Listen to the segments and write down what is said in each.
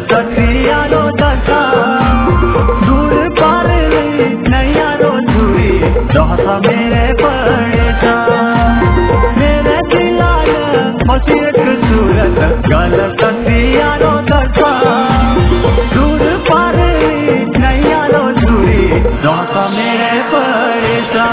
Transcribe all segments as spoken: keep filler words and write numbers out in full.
सखियारो दशा दूर पार नैयारो छुरी दोहता मेरे पड़ेगा मेरे दिलाल मसीक सूरत गल सखियारो दशा दूर पार नैयारो छुरी दोहता मेरे पड़ेगा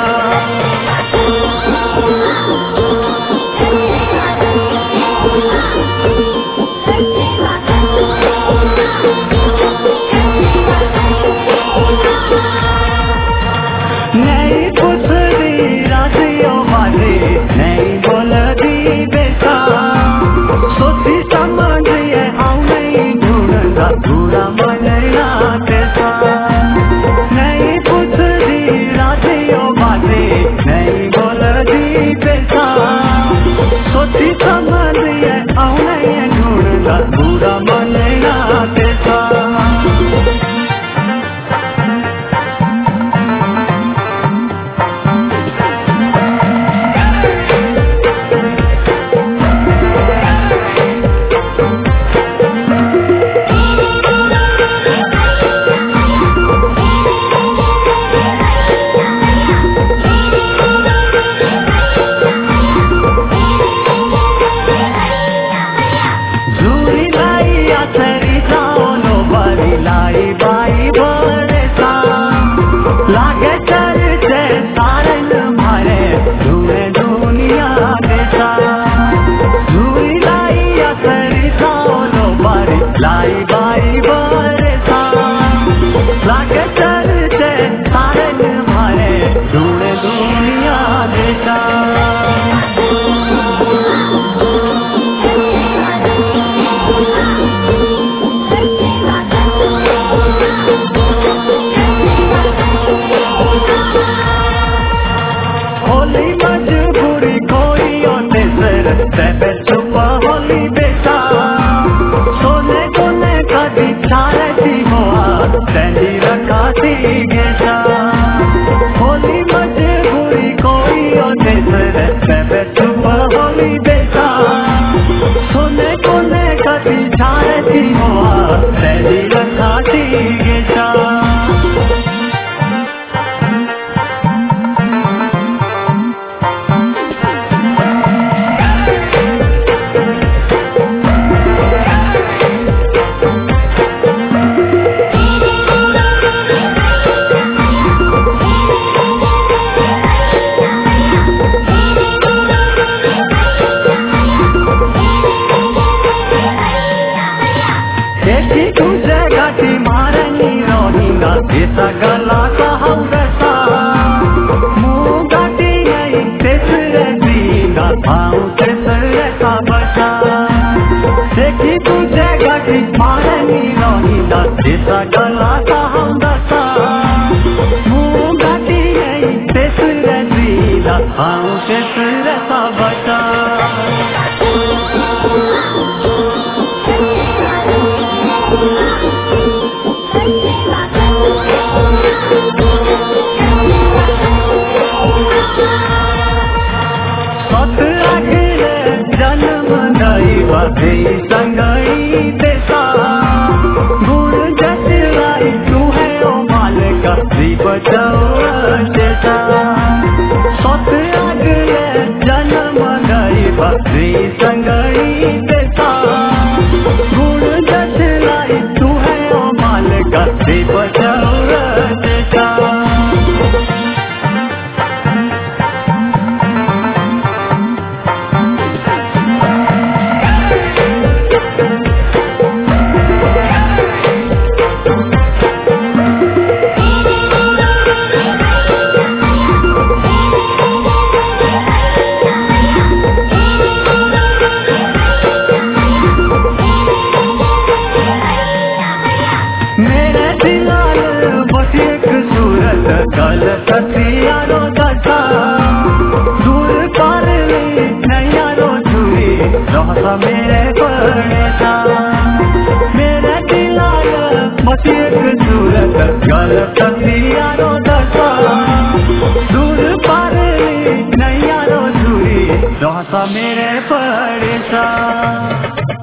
नहीं पुछदी रातियों वाली नहीं बोलदी बेटा सोची समझिए आऊं नहीं ढूंढता पूरा मन तेसा नहीं पुछदी रातियों वाली नहीं बोलदी बेटा सोची समझिए आऊं नहीं ढूंढता पूरा मन तेसा लागे चलते सारन मारे धूए दुनिया देता धूई लाई असरी सालो बारी लाई बाई बरसा लागे चलते सारन मारे धूए दुनिया देता होली मजबूरी कोई होने सर तेरे चुपा होली बेटा सोने कोने कदी चारे थी हुआ तेरी रखा थी गेशा होली मजबूरी कोई होने सर तेरे चुपा होली बेटा सोने कोने कदी चारे थी हुआ तेरी रखा थी गेशा देखी तुझे गाठी मारनी रोहिंगा ऐसा गला कहूँ वैसा मुँह गाठी नहीं तेरे दीना पाऊँ तेरे का बचा देखी तुझे गाठी मारनी रोहिंगा ऐसा गला कहूँ वैसा मुँह गाठी नहीं तेरे दीना पाऊँ तेरे का बचा सत अगले जन्म नहीं बधे संगई देसा गुण जसलाई तू है ओ मालिक दीप जैसा सत अगले जन्म नहीं बधे संगई देसा गुण जसलाई तू है ओ मालिक दीप जैसा मेरे दिलाल बस एक सूरत गल सखियारो दशा दूर पार नैयारो छुरी दोहता मेरे पड़ेगा मेरे दिलाल बस एक सूरत गल सखियारो